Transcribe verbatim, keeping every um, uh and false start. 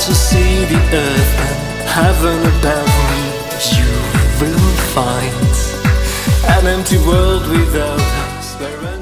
to see the earth and heaven above me, you will find an empty world without us.